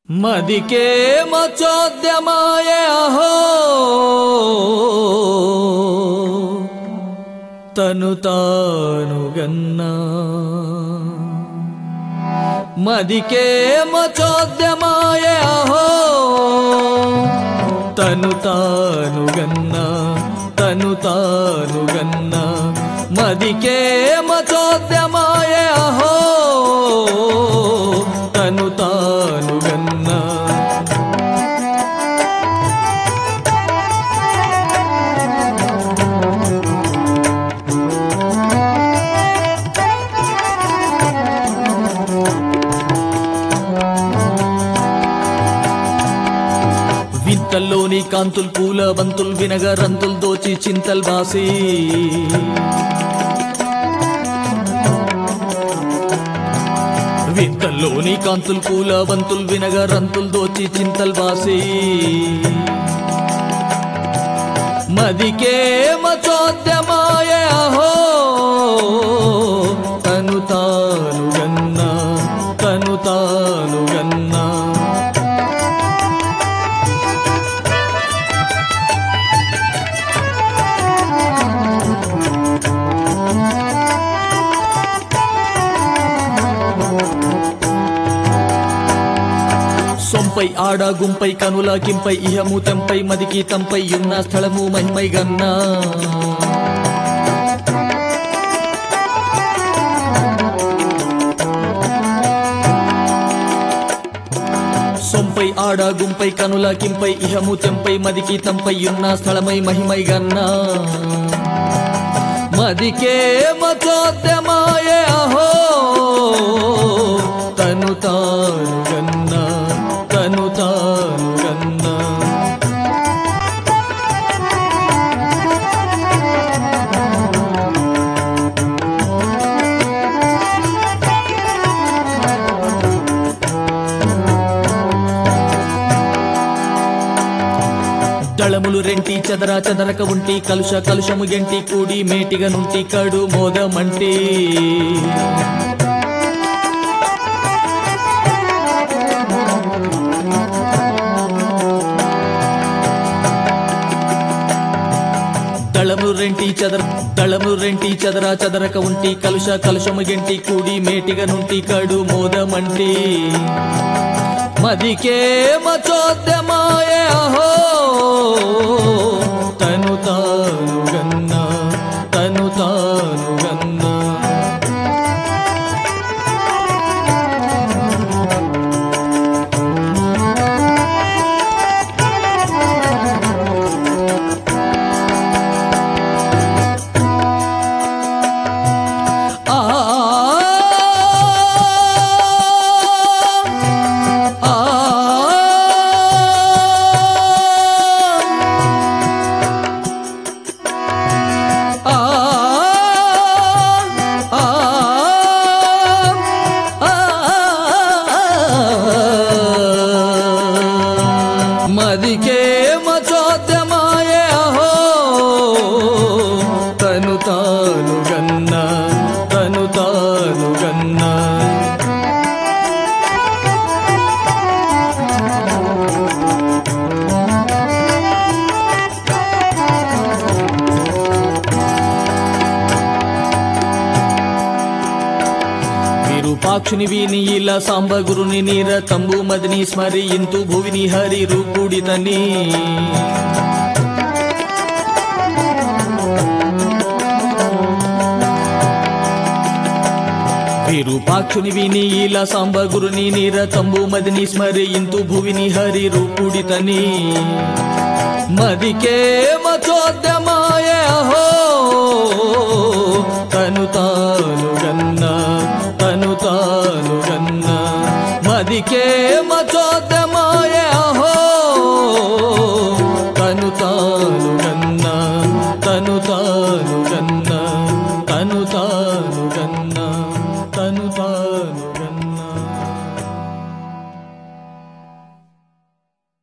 మదికే మచోద్యమాయే అహో తను తానుగన్నా మదికే మచోద్యమాయే అహో తను తానుగన్నా మదికే మచోద్యమాయే అహో తను తానుగన్నా వింతల్లోని కాంతుల్ పూల బంతుల్ వినగ రంతుల్ దోచి చింతల్ బాసి వింతల్లోని కాంతుల్ పూల బంతుల్ వినగ రంతుల్ దోచి చింతల్ బాసి మదికే మచోద్యమాయే అహో తను తానుగన్నా సొంపై ఆడ గుంపై కనుల కింపై ఇహము తెంపై మదికి తంపై ఉన్న స్థలము మహిమై గన్నా సొంపై ఆడ గుంపై కనుల కింపై ఇహము తెంపై మదికి తంపై ఉన్న స్థలమై మహిమై గన్నా మదికే మచోద్యమాయే అహో తను తానుగన్నా దళములు రెంటి చెదరక ఉంటి కలుషము ఎంటి కూడి మేటిగా నుంటి కడు మోదమంటి దళములు రెంటి చెదరక ఉంటి కలుషము ఎంటి కూడి మేటిగా నుంటి కడు మోదమంటి మదికే మచోద్యమాయే అహో తను తానుగన్నా మదికే మచోద్యమాయే అహో తను తానుగన్నా విరూపాక్షుని నీల సాంబ గురుని నీర తంబు మదిని స్మరి ఇంతు భువిని హరి రూపుడితని విరూపాక్షుని నీల సాంబ గురుని నీర తంబు మదిని స్మరి ఇంతు భువిని హరి రూపుడితని మదికే మచోద్యమాయే అహో తను తానుగన్నా మదికే మచోద్యమాయే అహో తను తానుగన్నా